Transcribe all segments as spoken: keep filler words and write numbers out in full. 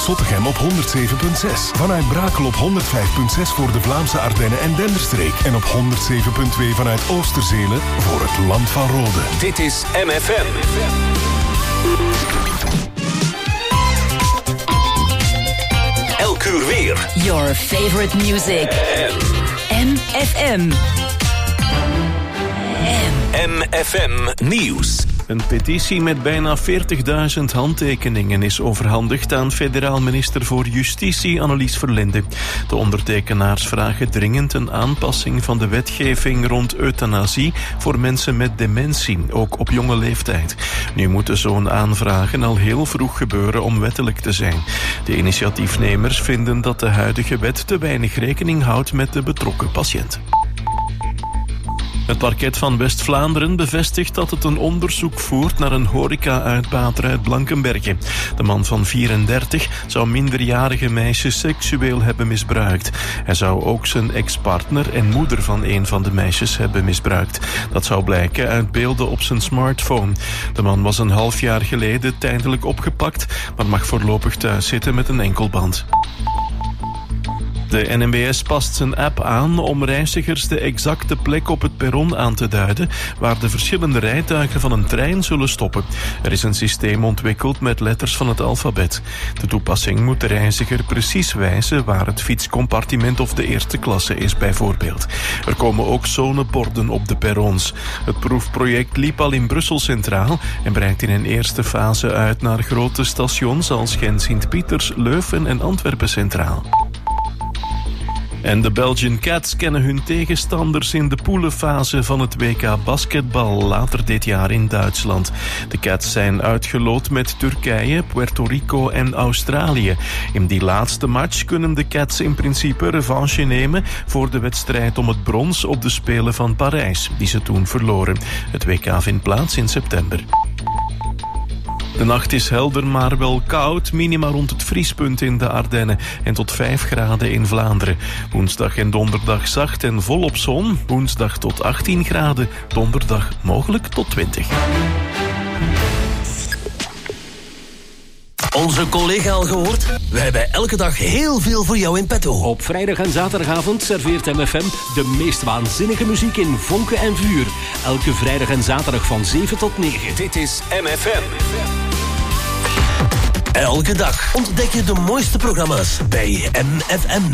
Zottegem op honderd zeven komma zes. Vanuit Brakel op honderd vijf komma zes voor de Vlaamse Ardennen en Denderstreek. En op honderd zeven komma twee vanuit Oosterzelen voor het Land van Rode. Dit is M F M. Elk uur weer. Your favorite music. M F M. M F M Nieuws. Een petitie met bijna veertigduizend handtekeningen is overhandigd aan federaal minister voor Justitie Annelies Verlinde. De ondertekenaars vragen dringend een aanpassing van de wetgeving rond euthanasie voor mensen met dementie, ook op jonge leeftijd. Nu moeten zo'n aanvragen al heel vroeg gebeuren om wettelijk te zijn. De initiatiefnemers vinden dat de huidige wet te weinig rekening houdt met de betrokken patiënt. Het parket van West-Vlaanderen bevestigt dat het een onderzoek voert naar een horeca-uitbater uit Blankenberge. De man van vierendertig zou minderjarige meisjes seksueel hebben misbruikt. Hij zou ook zijn ex-partner en moeder van een van de meisjes hebben misbruikt. Dat zou blijken uit beelden op zijn smartphone. De man was een half jaar geleden tijdelijk opgepakt, maar mag voorlopig thuis zitten met een enkelband. De N M B S past zijn app aan om reizigers de exacte plek op het perron aan te duiden waar de verschillende rijtuigen van een trein zullen stoppen. Er is een systeem ontwikkeld met letters van het alfabet. De toepassing moet de reiziger precies wijzen waar het fietscompartiment of de eerste klasse is bijvoorbeeld. Er komen ook zoneborden op de perrons. Het proefproject liep al in Brussel centraal en breidt in een eerste fase uit naar grote stations als Gent-Sint-Pieters, Leuven en Antwerpen centraal. En de Belgian Cats kennen hun tegenstanders in de poelenfase van het W K basketbal later dit jaar in Duitsland. De Cats zijn uitgeloot met Turkije, Puerto Rico en Australië. In die laatste match kunnen de Cats in principe revanche nemen voor de wedstrijd om het brons op de Spelen van Parijs, die ze toen verloren. Het W K vindt plaats in september. De nacht is helder, maar wel koud. Minima rond het vriespunt in de Ardennen en tot vijf graden in Vlaanderen. Woensdag en donderdag zacht en volop zon. Woensdag tot achttien graden, donderdag mogelijk tot twintig. Onze collega al gehoord? We hebben elke dag heel veel voor jou in petto. Op vrijdag en zaterdagavond serveert M F M de meest waanzinnige muziek in vonken en vuur. Elke vrijdag en zaterdag van zeven tot negen. Dit is M F M. Elke dag ontdek je de mooiste programma's bij M F M.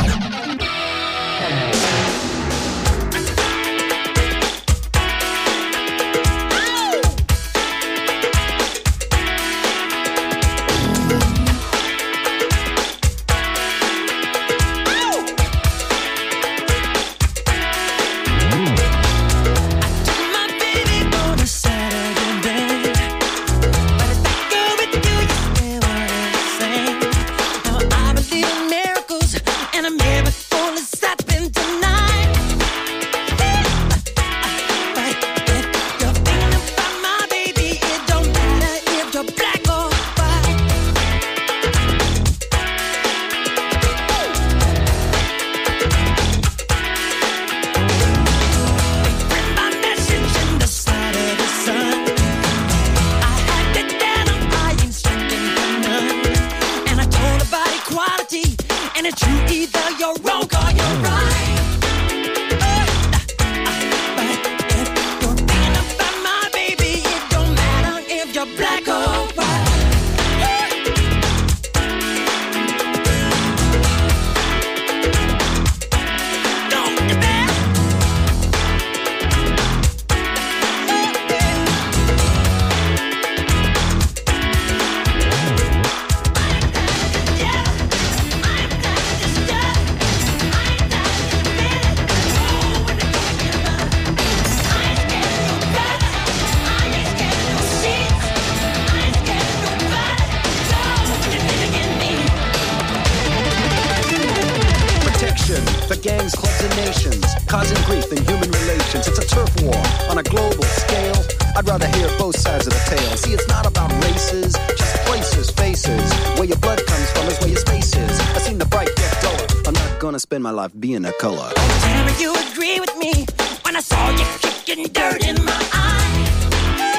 Spend my life being a color. Tell me you agree with me when I saw you kicking dirt in my eye.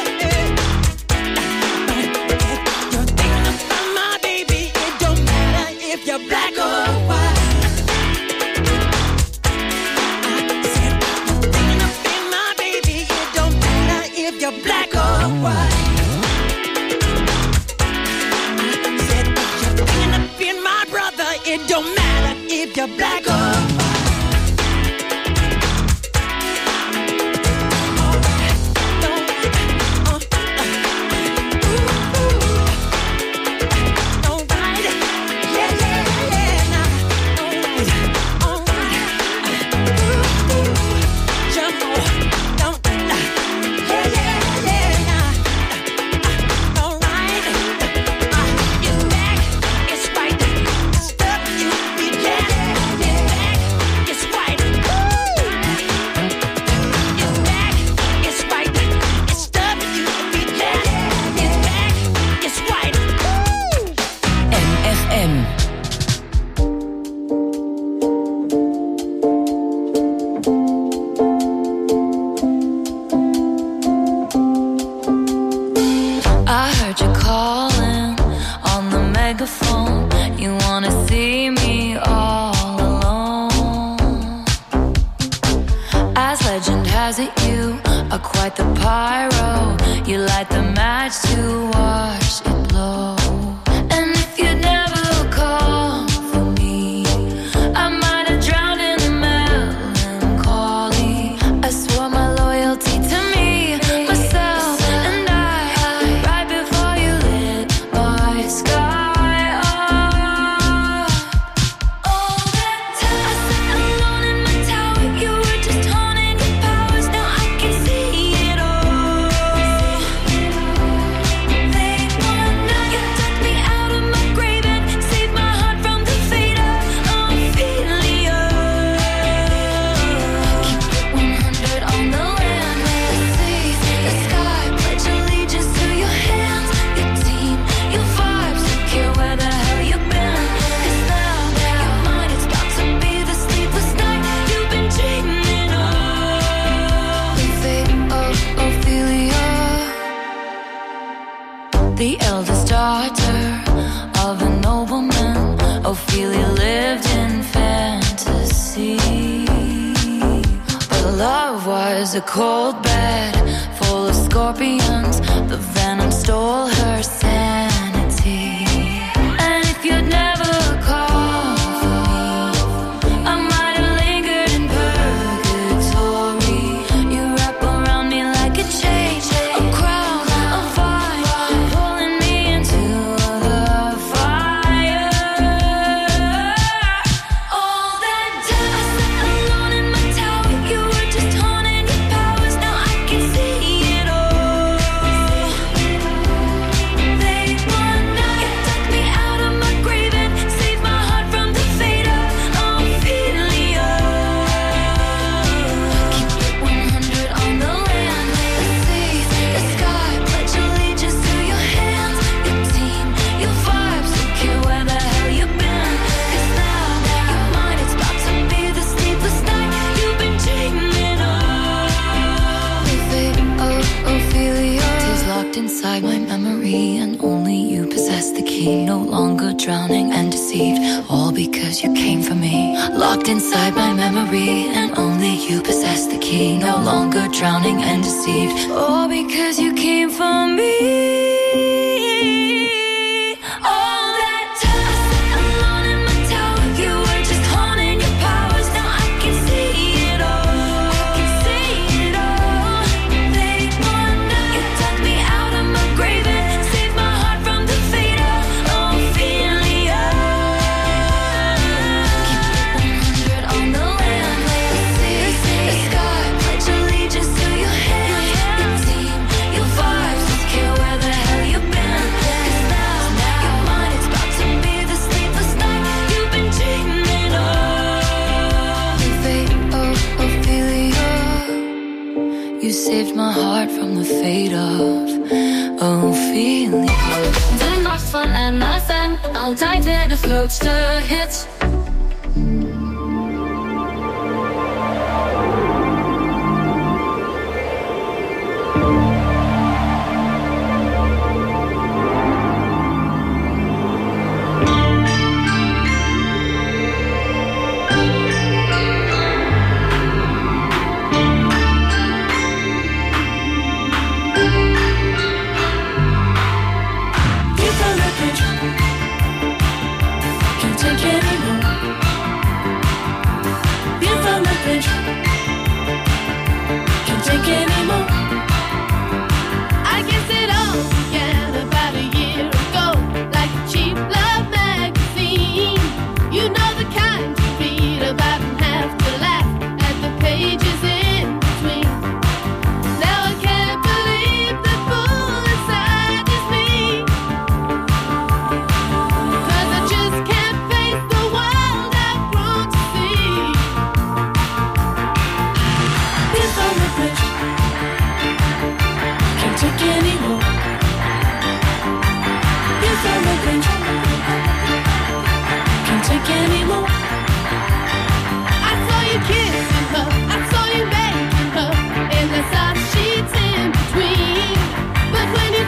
You're thinking about my baby. It don't matter It don't matter if you're black or a cold bed full of scorpions. The venom stole her sanity. And if you'd never called for me, I might have lingered in purgatory. You wrap around me like a chain, a crown, a vine, pulling me into the fire. All that time I sat alone in my tower, you were just haunting your powers. Now I can see it all. Late one night, you took me out of my grave and saved my heart from the fate of Ophelia. Keep it one hundred on the land, the sea, the sky. Pledge allegiance to your hands, your team, your vibes. Don't care where the hell you've been, 'cause now you're mine. It's about to be the sleepless night you've been dreaming of. The fate of Ophelia is locked inside my memory, and only you possess the key. No longer drowning and deceived, all because you came for me. Locked inside my memory, and only you possess the key. No longer drowning and deceived, all because you came for me. All that time I sat alone in my tower, you were just haunting your powers. Now I can see it all. I can see it all. Late one night, you took me out of my grave and saved my heart from the fate of Ophelia. Keep it one hundred on the land, the sea, the sky. Pledge allegiance to your hands, your team, your vibes. Don't care where the hell you've been, 'cause now you're mine. It's about to be the sleepless night you've been dreaming of. The fate of Ophelia. You saved my heart from the fate of Ophelia. De nacht van M F M, altijd weer de grootste hits. Can't take it anymore.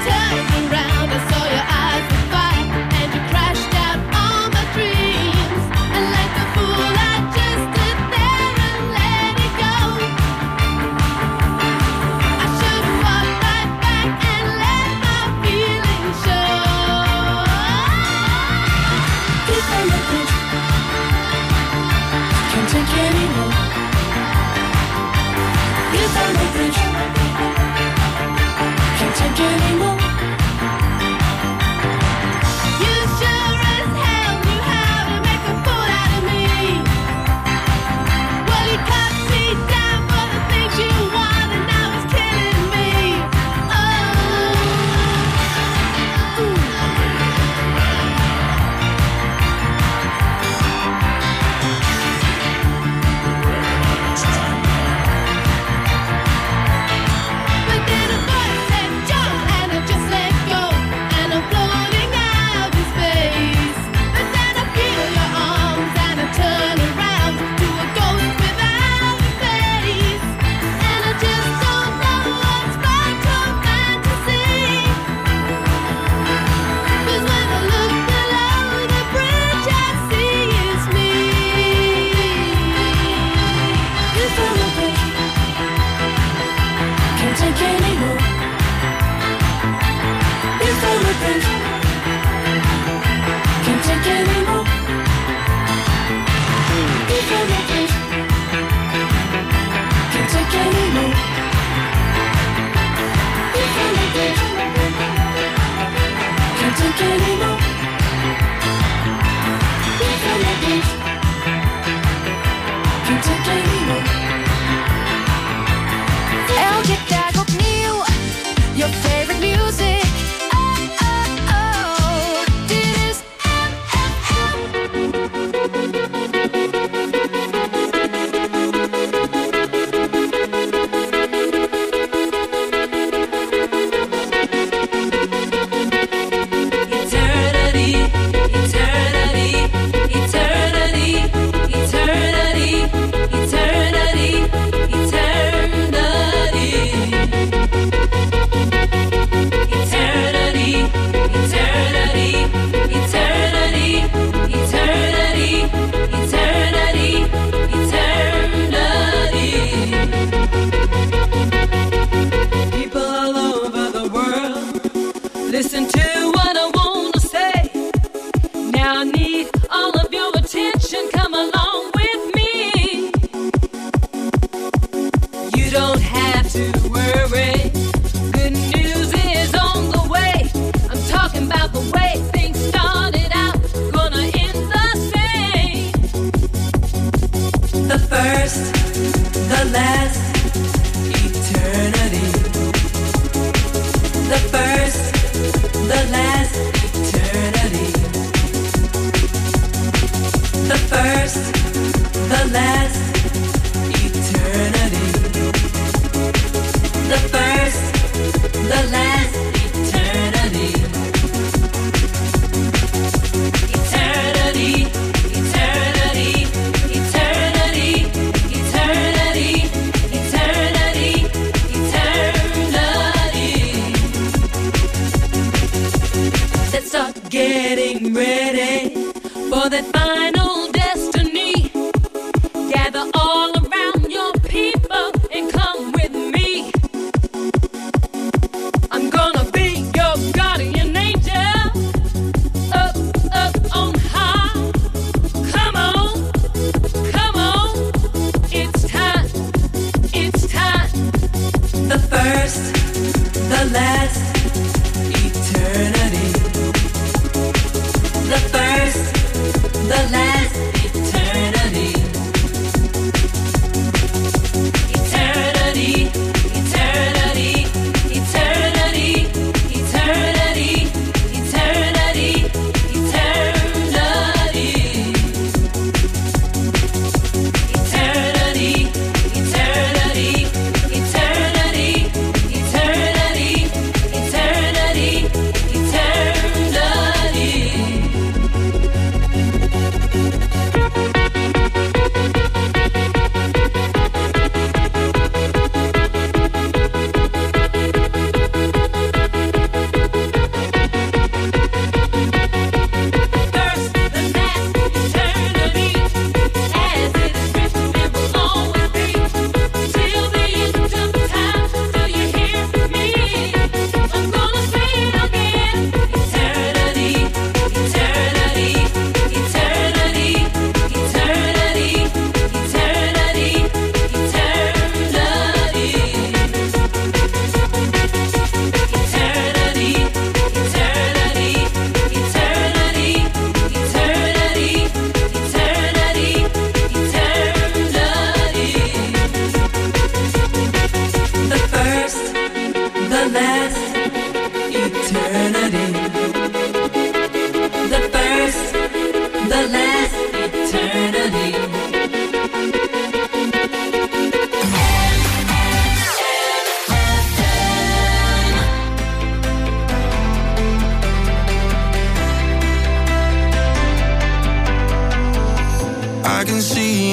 The first, the last.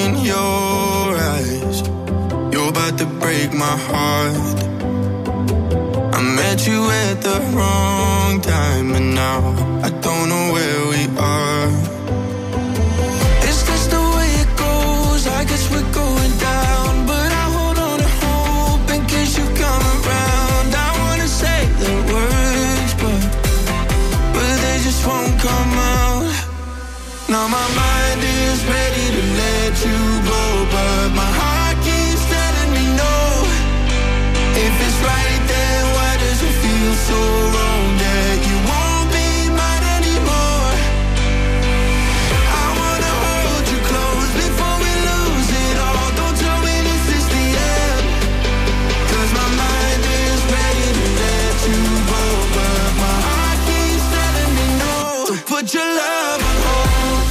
in your eyes. You're about to break my heart. I met you at the wrong time, and now I don't know where we are. Is this the way it goes? I guess we're going down, but I hold on to hope in case you come around. I wanna say the words, but but they just won't come out. Now my mind is ready to let you go, but my heart keeps telling me no. If it's right, then why does it feel so wrong that you won't be mine anymore? I wanna hold you close before we lose it all. Don't tell me this is the end, 'cause my mind is ready to let you go, but my heart keeps telling me no. So put your love on hold.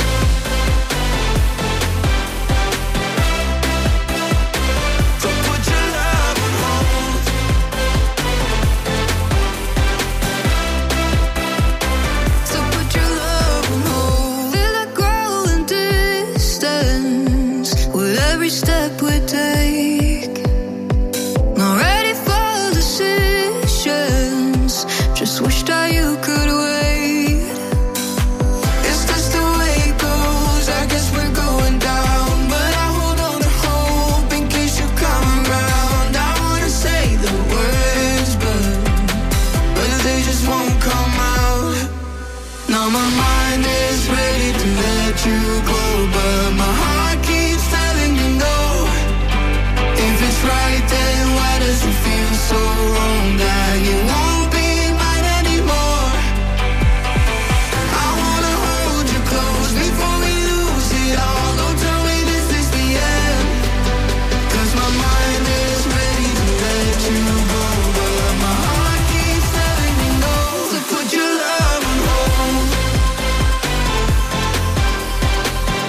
So put your love on hold. So put your love on hold. Feel it growing distance with every step we take. Not ready for decisions. Just wish that you could wait. Is this the way it goes? I guess we're going down, but I hold on to hope in case you come around. I wanna say the words, but but they just won't come out. Now my mind is ready to let you go, but my heart keeps telling me no. If it's right, then why does it feel so wrong that you won't be mine anymore? I wanna hold you close before we lose it all. Don't tell me this is the end, 'cause my mind is ready to let you go, but my heart keeps telling me no. So put your love on hold.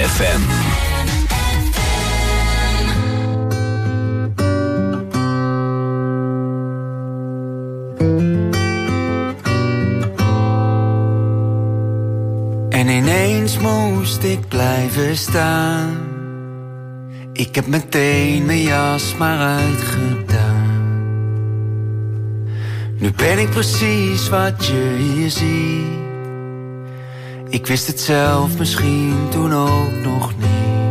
F M. En ineens moest ik blijven staan. Ik heb meteen mijn jas maar uitgedaan. Nu ben ik precies wat je hier ziet. Ik wist het zelf misschien toen ook nog niet.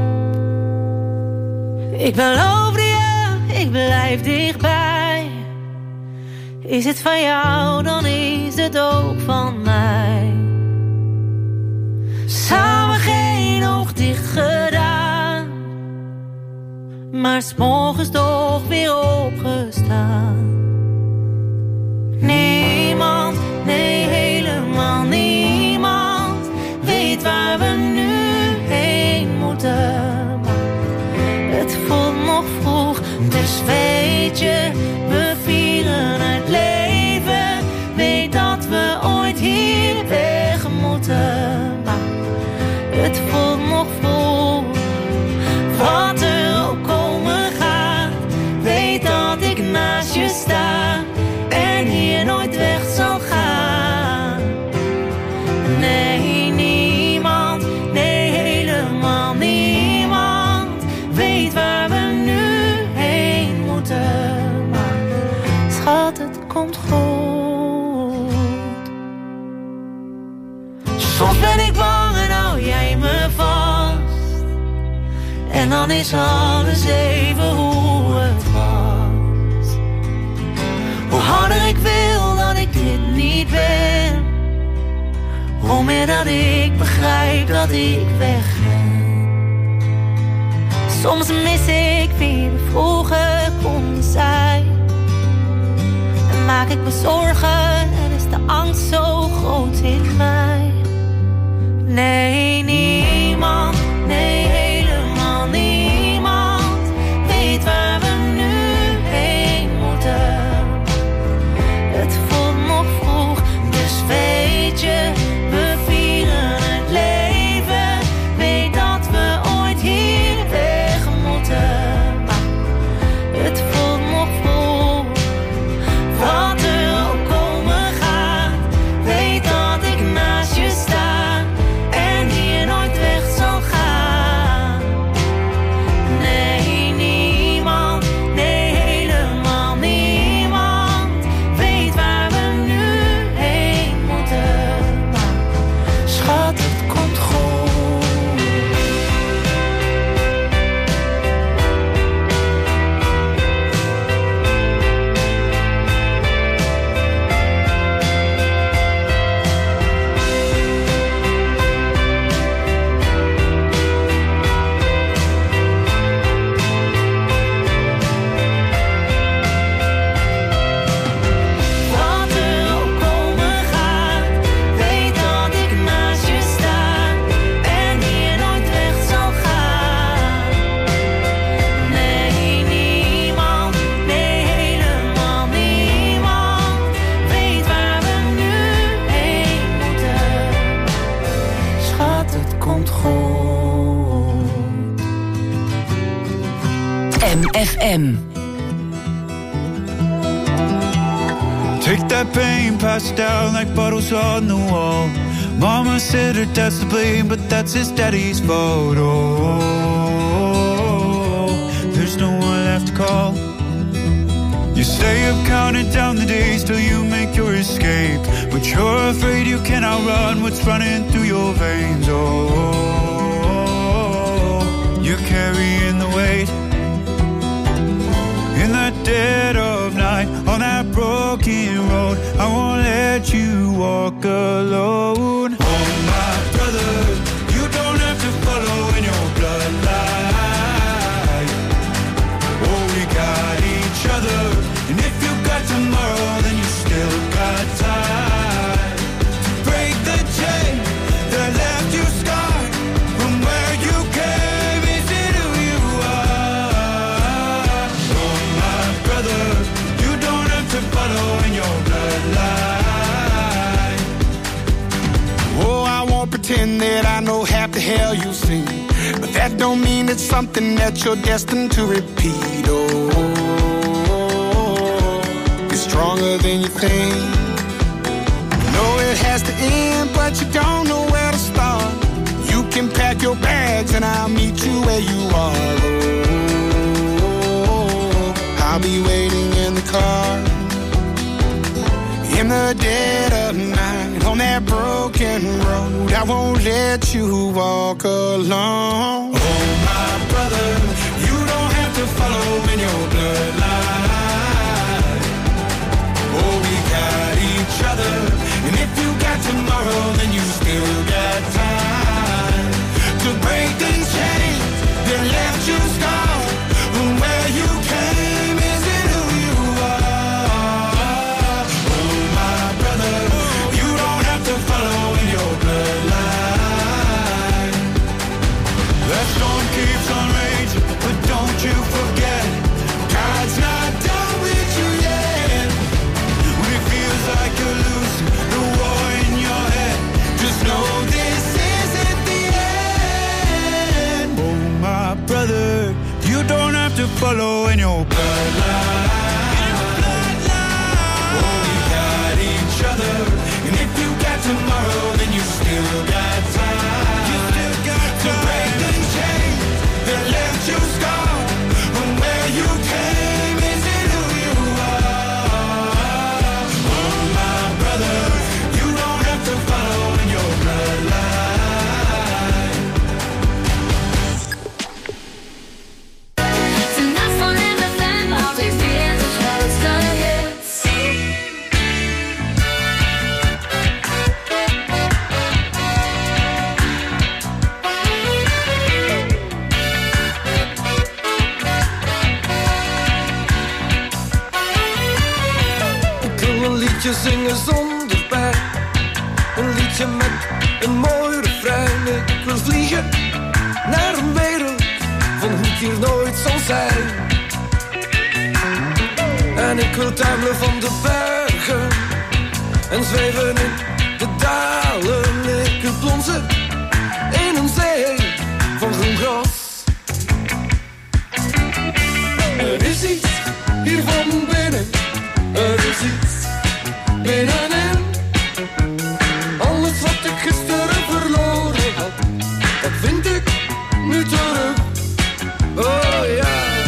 Ik beloofde je, ik blijf dichtbij. Is het van jou, dan is het ook van mij. Samen geen oog dicht gedaan, maar 's morgens toch weer opgestaan. Niemand, nee helemaal niemand, weet waar we nu heen moeten. Maar het voelt nog vroeg, dus weet je, we vieren het leven. Weet dat we ooit hier weg moeten. Het voelt nog vol, wat er ook komen gaat. Weet dat ik naast je sta en hier nooit weg zal gaan. Nee, niemand, nee helemaal niemand, weet waar we nu heen moeten. Maar schat, het komt goed. Soms ben ik bang en hou jij me vast. En dan is alles even hoe het was. Hoe harder ik wil dat ik dit niet ben, hoe meer dat ik begrijp dat ik weg ben. Soms mis ik wie we vroeger konden zijn. En maak ik me zorgen en is de angst zo groot in mij. Nee, niemand, nee helemaal niemand, weet waar we nu heen moeten. Het voelt nog vroeg, dus weet je, we vieren het leven. Weet dat we ooit hier weg moeten. Maar het voelt nog vroeg, wat er ook komen gaat. Weet dat ik naast je sta. F M. Take that pain, pass it down like bottles on the wall. Mama said her dad's to blame, but that's his daddy's fault. Oh, there's no one left to call. You stay up counting down the days till you make your escape, but you're afraid you cannot run what's running through your veins. Oh, you're carrying the weight. In the dead of night, on that broken road, I won't let you walk alone. Oh, my brother, you don't have to follow in your bloodline. Oh, we got each other, and if you got tomorrow, then you still got time to break the chain that left you scarred from where you came into who you are. Oh, my brother, you don't have to follow in your bloodline. Oh, I won't pretend that I know half the hell you've seen. that don't mean it's something that you're destined to repeat. Oh, you're stronger than you think. You know it has to end, but you don't know where to start. You can pack your bags and I'll meet you where you are. Oh, I'll be waiting in the car. In the dead of night, on that broken road, I won't let you walk alone. Oh, my brother, you don't have to follow in your bloodline. Oh, we got each other, and if you got tomorrow, then you still got time to break these chains that left you scarred from where you came. Is it who you are? Oh, my brother, you don't have to follow in your bloodline. That storm keeps on raging, but don't you forget, God's not done with you yet. When it feels like you're losing the war in your head, just know this isn't the end. Oh, my brother, you don't have to follow in your bloodline. Oh, we got each other, and if you got tomorrow, then you still got time. You still got to break the chains that left you scarred from where you came. Is it who you are? Oh, my brother, you don't have to follow in your bloodline. Tonight on M F M, I'll be feeling the shows gonna hit. Ik wil een liedje zingen zonder pijn. Een liedje met een mooi refrein. Ik wil vliegen naar een wereld van hoe het hier nooit zal zijn. En ik wil tuimelen van de bergen en zweven in de dalen. Ik wil plonzen in een zee van groen gras. Er is iets hier van binnen, er is iets binnenin. Alles wat ik gisteren verloren had, dat vind ik nu terug. Oh ja.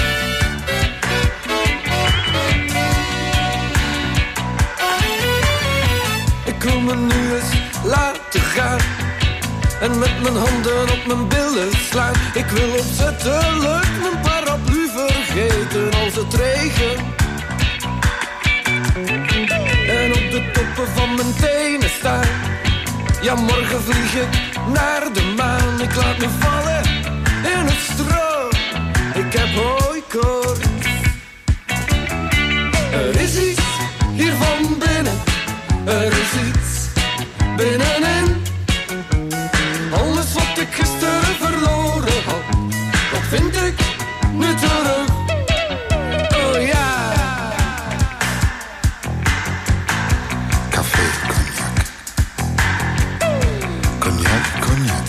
Ik wil me nu eens laten gaan en met mijn handen op mijn billen slaan. Ik wil opzettelijk mijn paraplu vergeten als het regent. En op de toppen van mijn tenen staan. Ja, morgen vlieg ik naar de maan. Ik laat me vallen in het stro. Ik heb hooikoorts. Er is iets hier van binnen. Er is iets binnenin. Alles wat ik gisteren verloren had, dat vind ik nu terug. Oh ja. Café, cognac. Cognac, cognac.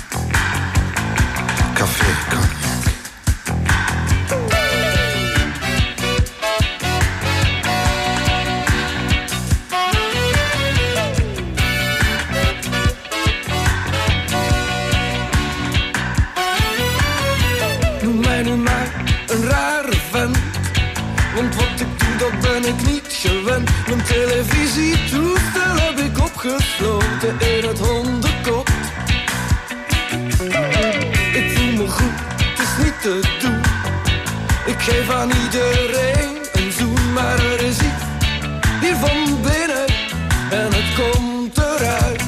Café, cognac. Noem mij nu maar een rare vent, want wat ik doe dat ben ik niet gewend. Mijn televisietoestel heb ik opgesloten in het hondenkot. Ik voel me goed, het is niet te doen. Ik geef aan iedereen een zoen, maar er is iets hier van binnen en het komt eruit.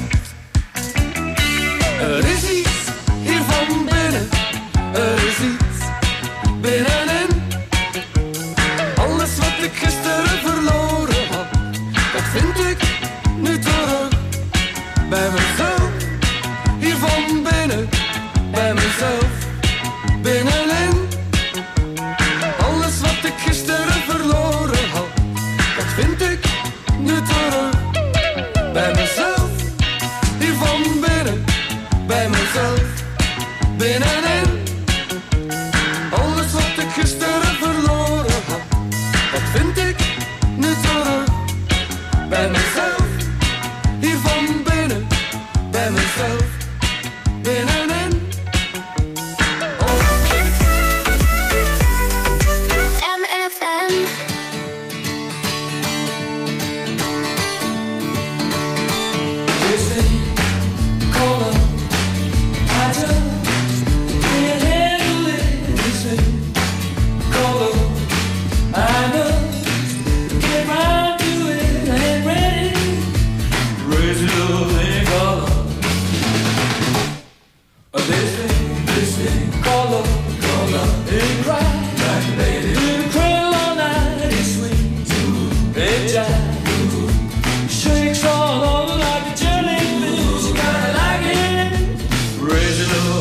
Er is iets hier van binnen, er is iets binnenin. Alles wat ik gisteren verloren had, dat vind ik nu terug. Bij mezelf, hier van binnen, bij mezelf, binnenin. Alles wat ik gisteren verloren had, dat vind ik nu terug. Bij mezelf, hier van binnen, bij mezelf, binnenin.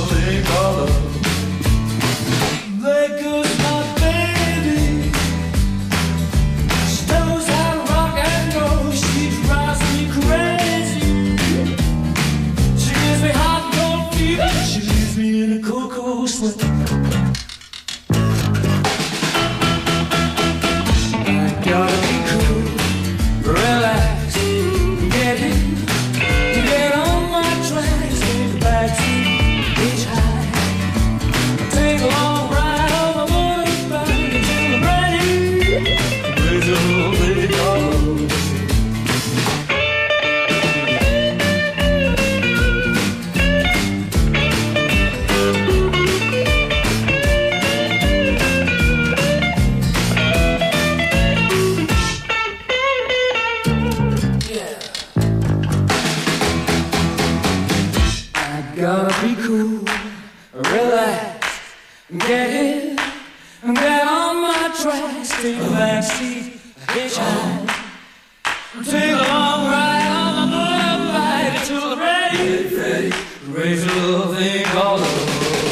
thing called love. There goes my baby. She knows how to rock and roll. She drives me crazy. She gives me hot and cold fever. She leaves me in a cocoa sweat. I gotta be cool, relax, get in, get on my tracks, take the backseat, hitchhike, take a long ride on the motorbike until I'm ready. Raise a little bit of gotta be cool, relax, get in, get on my tracks, take the backseat, hitchhike, take a long ride on the motorbike until I'm ready, ready, raise a little thing called love.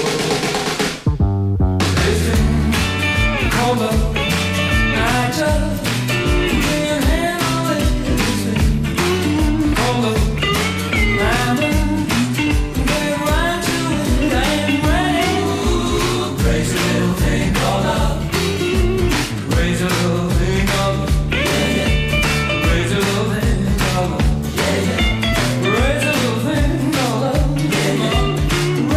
This thing called love, I just lay your hand on it. This thing called love, I'm in. Raise a little thing called love.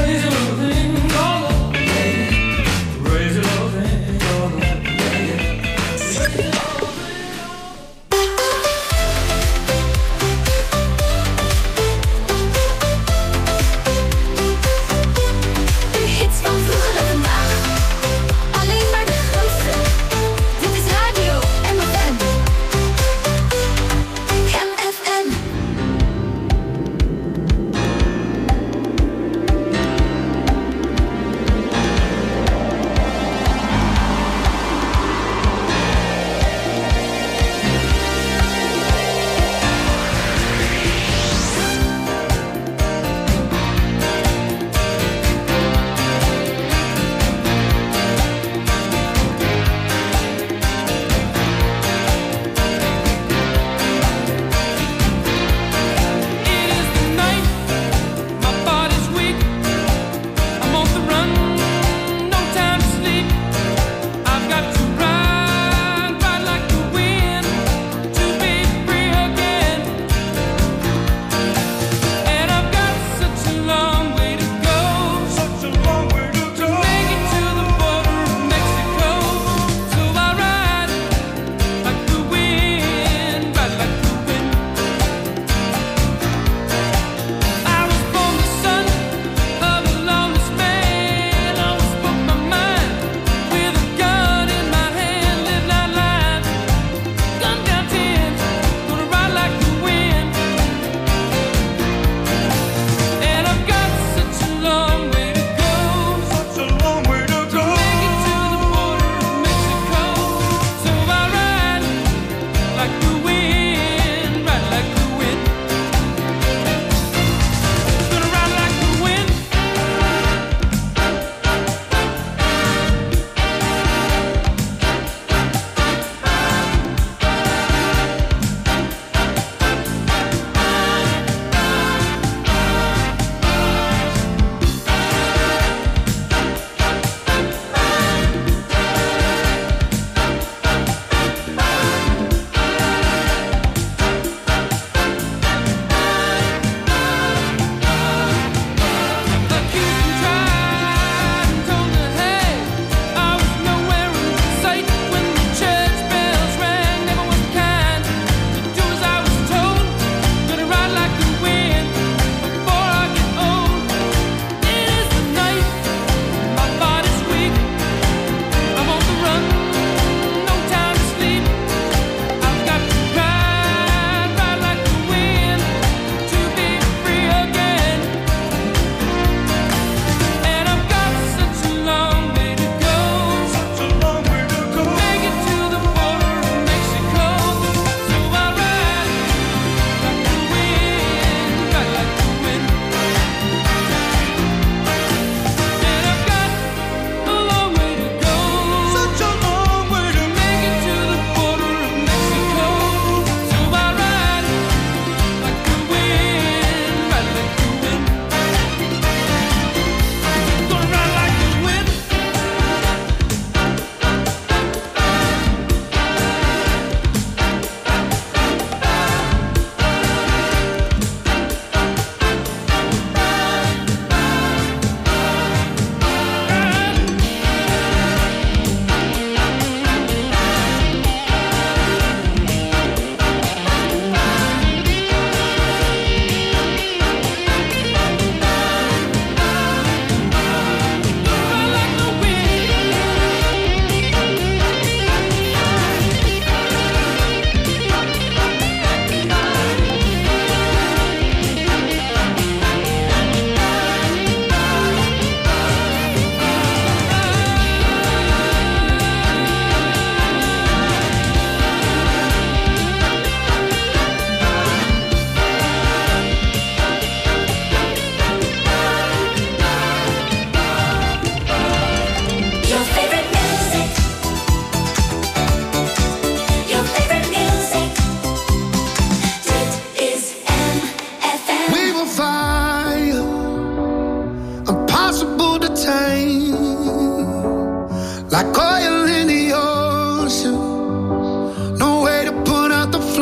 like oil in the ocean. No way to put out the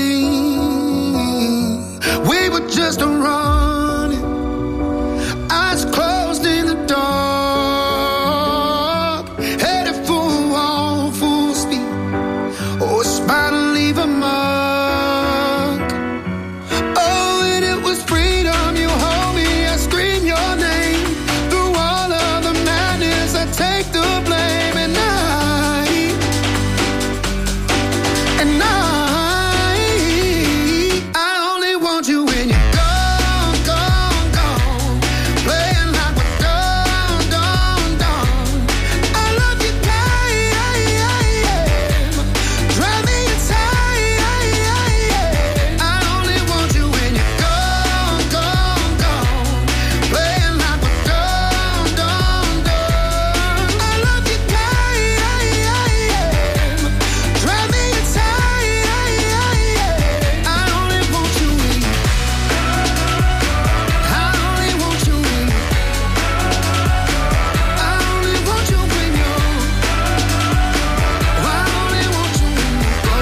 flame. We were just running, eyes closed in the dark, headed for a wall full speed. Oh, it's about to leave a mark. Oh, and it was freedom. You hold me, I scream your name. Through all of the madness, I take the blame. And I, and I, I only want you when you're gone, gone, gone. Playing like we're done, done, done. I love you, guy, drive me insane. I only want you when you're gone, gone, gone. Playing like we're done, done, done. I love you, guy, drive me insane. I only want you when you, I only want you when you, I only want you when you, I only want you when you go.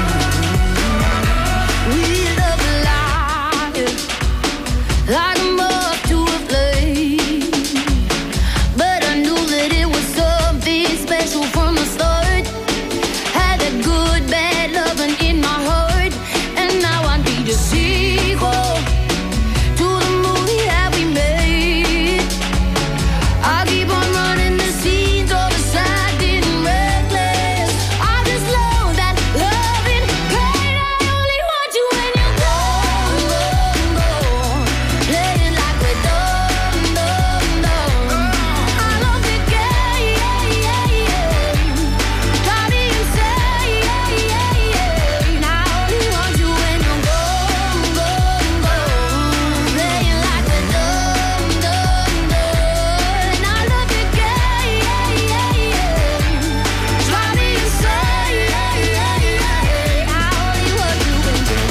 We love life like a moth to a flame, but I knew that it was something special from the start. Had that good, bad loving in my heart, and now I need a sequel to the movie that we made. I keep on running the scenes all beside and reckless. I just know that loving pain. I only want you when you're gone, gone, gone. Playing like we're done, done, done. I love the game, drive me insane. I only want you when you're gone, gone, gone. Playing like we're done, done, done. I love the game, drive me insane. I only want you when you're,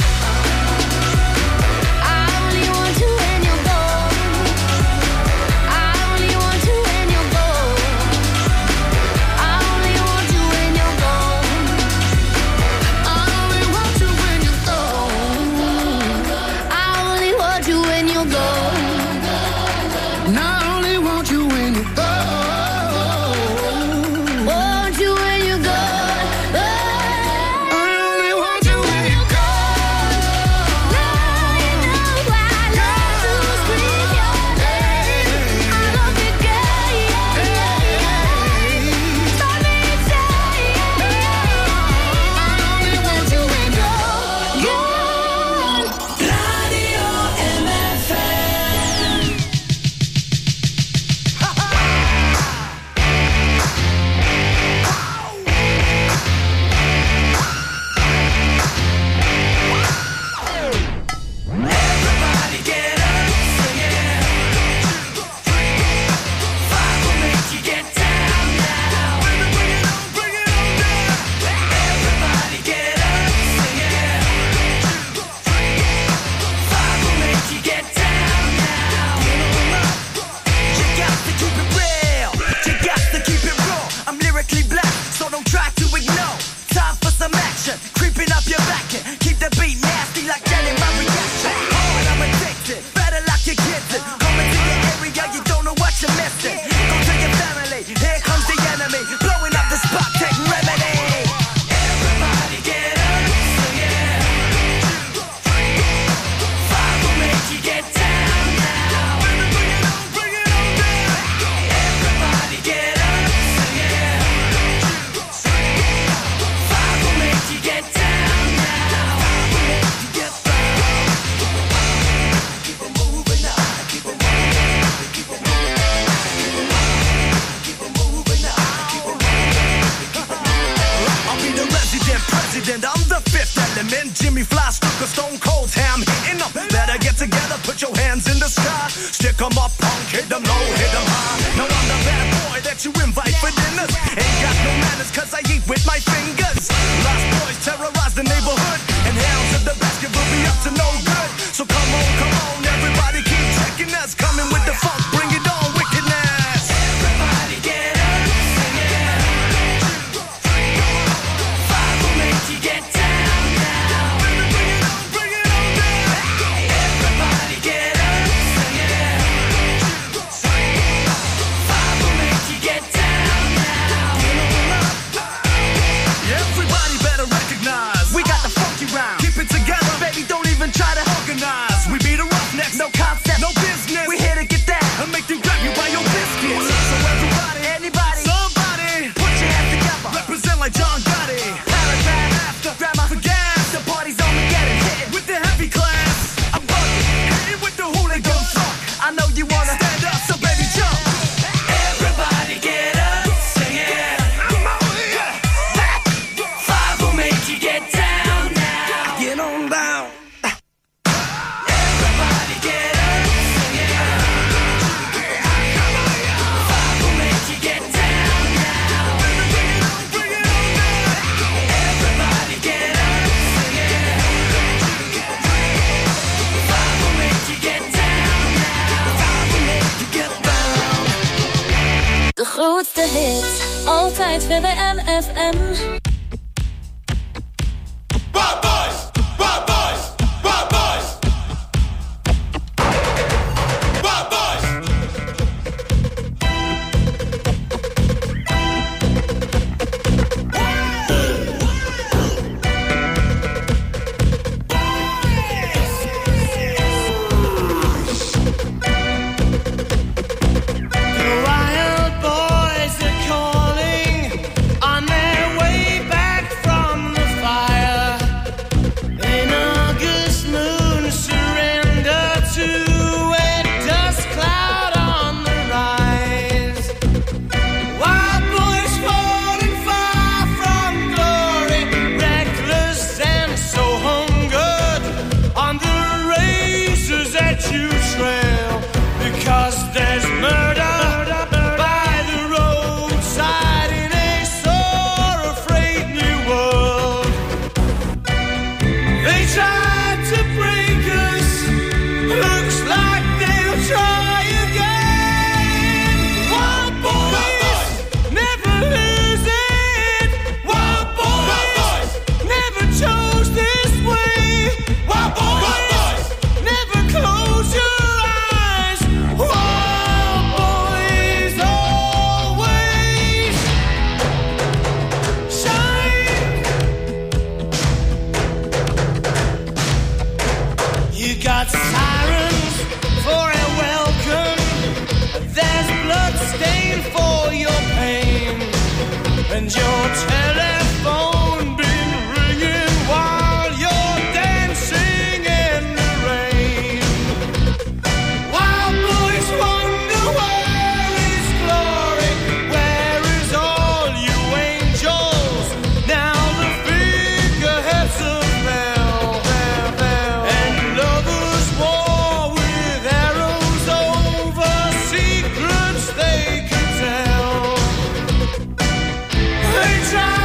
I only want you when you're gone. I only want you when you're gone. I only want you when you're gone. I only want you when you're gone. I only want you when you're gone. And I only want you when you're gone. Want you when you're gone. I only want you when you're gone. Now you know I love to scream your name. I love the game, drive me insane. I only want you when you're gone. Radio M F M. Everybody get up, sing it. Five will make you get down now. Bring it on, bring it on down. Everybody get up, sing it. Five will make you get down now. You got to keep it real. You got to keep it raw. I'm lyrically black, so don't try to ignore. Time for some action, creeping up your back and keep the beat nasty like that in my reaction. Hard, I'm addicted, better lock your kids in. Coming to your area, you don't know what you're missing. Go to your family, here comes the enemy, blowing up the spot, take remedy. Everybody get up, sing it. Five will make you get down now. Bring it on, bring it on down. Everybody get up, sing it. Five will make you get down now. Five will make you get down. Keep it moving now, keep it moving, keep it moving, keep it moving now, keep it moving. I'll be the resident president, I'm the fifth element. Jimmy Fly, Stuka, Stone Cold, Ham hitting them. Better get together, put your hands in the sky. Stick 'em up, punk, hit 'em low, hit 'em high. Now I'm the bad boy that you invite for dinners. Ain't got no manners, cause I eat with my fingers. Lost boys terrorize the neighborhood, and hounds of the basket will be up to no good. So come on, come on, everybody keep checking us. Coming with the funk, bring it on, wickedness. Everybody get up, sing it. get down now. Everybody better recognize we got the funky round. Keep it together, baby. Don't even try to organize. We be the roughnecks, no concept, no business. We here to get that and make them grab you by your biscuits. So everybody, anybody, somebody, put your hands together. Represent like John Gotti. Paragraph after grammar for gas. The party's only getting hit with the heavy class. I'm bugging, hitting with the hooligan funk. I know you wanna stand up, so baby jump. Everybody get up, sing it. Five will make you get down now. Get on down. Everybody get up, sing it. Five will make you get down now. Everybody get up, sing it. Five will make you get down now. Five will make you get down. De grootste hits, altijd V W M F M. Bad boys, bad boys, bad boys. Bad boys. Wild boys are calling on their way back from the fire. An August moon surrender to a dust cloud on the rise. Wild boys falling far from glory, reckless and so hungered on the razors that you trail, because there's murder by the roadside in a sore afraid new world. They tried to break us, looks like they'll try again. Wild boys never lose it. Wild boys never chose this way. Wild boys never close your eyes. Wild boys always shine. You got sirens for a welcome. There's blood stain for your pain, and your telephone been ringing while you're dancing in the rain. Wild boys wonder where is glory, where is all you angels? Now the figureheads of hell, and lovers war with arrows over secrets they could tell. They try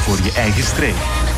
voor je eigen streek.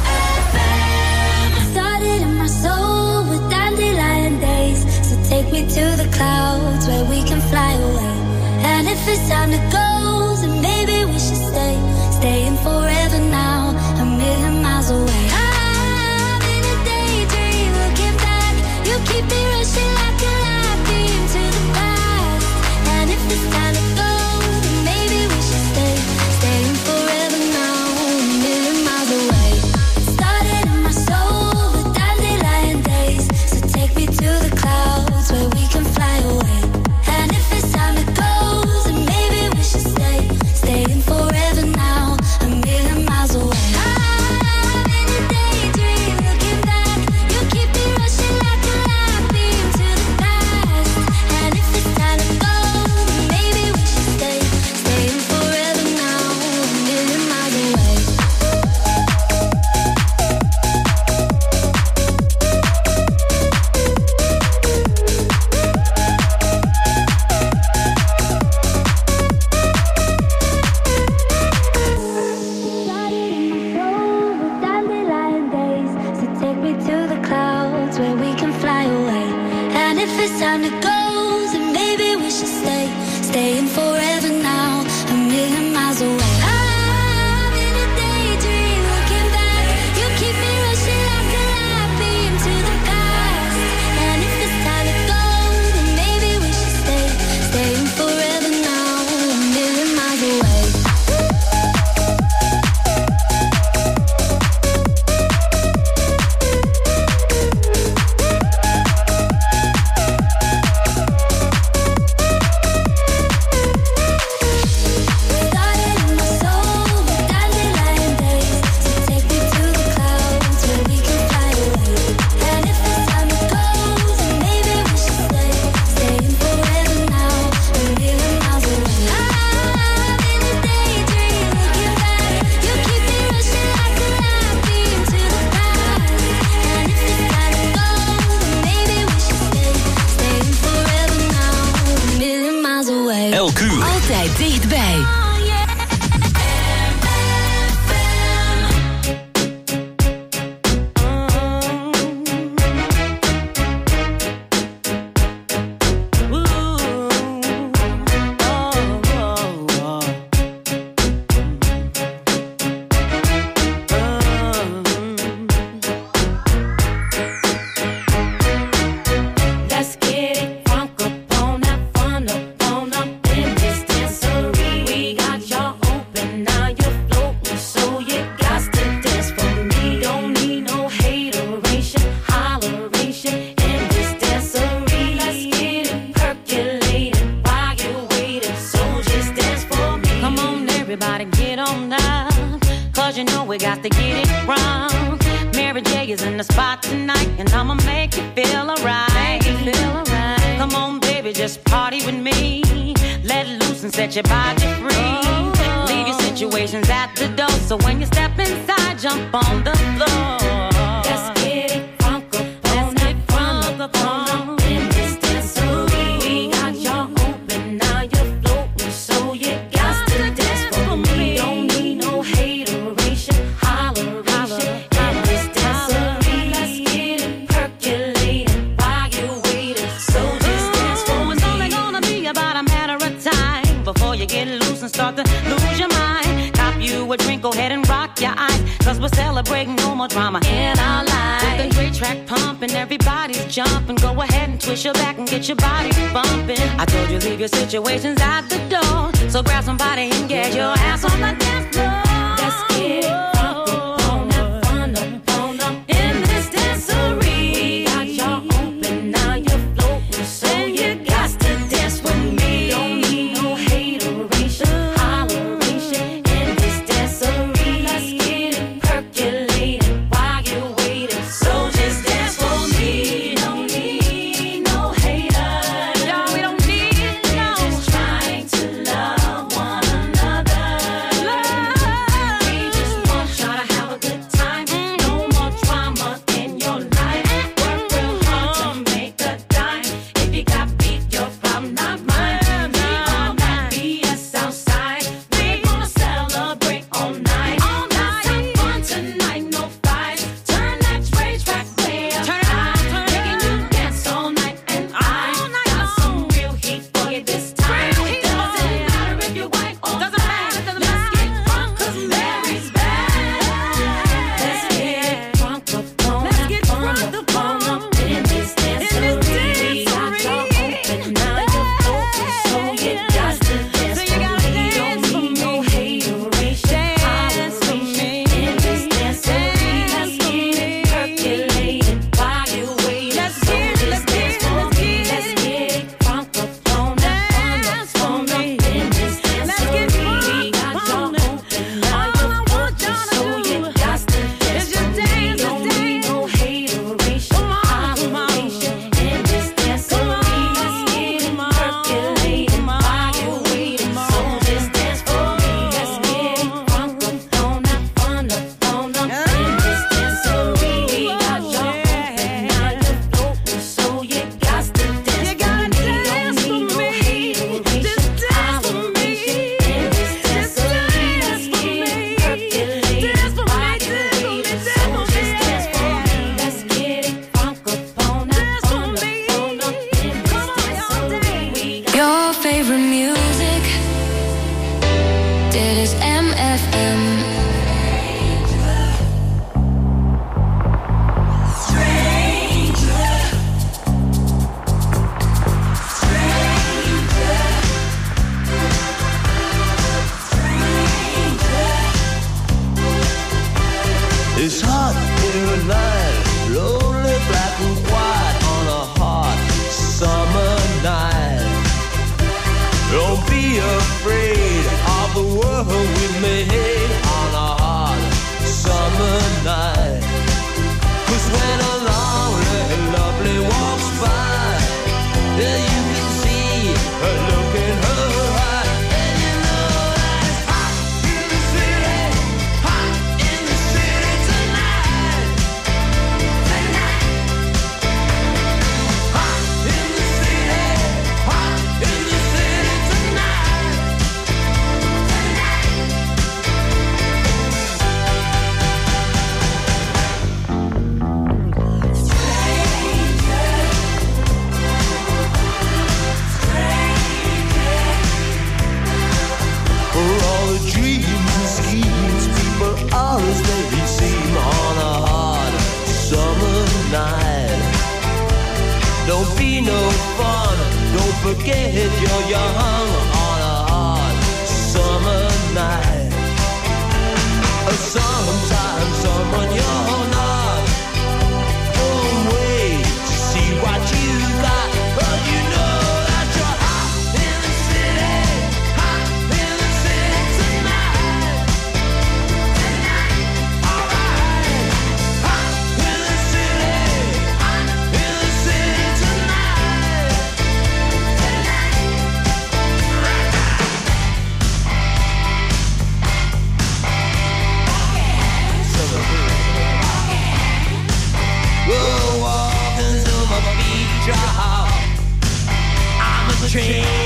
Started in my soul with dandelion days. So take me to the clouds where we can fly away. And if it's time to go, then maybe we should stay. Staying forever now, a million miles away. I'm in a daydream, looking back. You keep me rushing like a light beam to the past. And if it's time to go, then maybe we should stay. Staying forever now, a million miles away. Started in my soul with dandelion days. So take me to the clouds where we can fly away. And if it's time to go, then maybe we should stay. Staying forever now, a million miles away. I'm in a daydream, looking back. You keep me rushing like a light beam to the past. And if it's time to go, then maybe we should stay. Staying forever now, a million miles away. Dandelion days, so take me to the clouds where we can fly away. And if it's time to go, then maybe we should stay. Staying forever now, a million miles away. I'm in a daydream, looking back. You keep me rushing like a light beam to the past. And if it's time to go, then maybe we should stay. Staying forever now, a million miles away. Started in my soul with dandelion days. So take me to the clouds where we can fly away. And if it's time to go, then maybe we should stay. Staying forever now, a million miles away. I'm in a daydream, looking back. You keep me rushing like a light beam to the past. And if it's time to go, then maybe we should stay. Staying forever now, a million miles away. Elk uur. Altijd dichtbij. Let's get it crunk up on that fun up on up in this dancery. We got y'all open, now you're floating, so you got to dance for me. Don't need no hateration, holleration in this dancery. Let's get it percolating while you're waiting, so just dance for me. Come on, everybody, get on down. Cause you know we got to get it wrong. Mary J is in the spot tonight, and I'ma make you feel alright. Make you feel alright. Come on, baby, just party with me. Let loose and set your body free. Leave your situations at the door, so when you step inside, jump on the floor. Let's get it crunk up on that fun up on up in this dancery. We got y'all open, now you're floating, so you got to dance for me. Don't need no hateration, holleration in this dancery. Let's get it percolating while you're waiting, so just dance for Oh, me. it's only gonna be about a matter of time before you get loose and start to lose your mind. Cop you a drink, go ahead and rock your eyes, cause we're celebrating no more drama in our lives. With a great track pumping, everybody's jumping. Go ahead and twist your back and get your body bumping. I told you leave your situations at the door, so grab somebody and get your ass on the dance floor. Let's get it crunk up on that fun up on up in this dancery. We got y'all open, now you're floating, so you got to dance with me. Don't need no hateration, holleration in this dancery. Let's get it percolating while you're waiting, so just dance for me. Don't need no haters. Y'all, we don't need it, no. We're just trying to love one another. Love. We just want It's hot here at night, lonely black and white on a hot summer night. Don't be afraid of the world we made on a hot summer night. 'Cause when a lonely, lovely walks by, then you can see her look in her eye, and you know that it's hot in the city, hot in the city tonight, tonight. Hot in the city, hot in the city tonight, for all the dreams and schemes people always make me seem on a hot summer night. Don't be no fun, don't forget you're young on a hot summer night. Sometimes someone you're not won't wait to see what you got, but you know that you're hot in the city, hot in the city tonight, tonight, alright. Hot in the city, hot in the city tonight, We'll walk into my beach house. I'm a train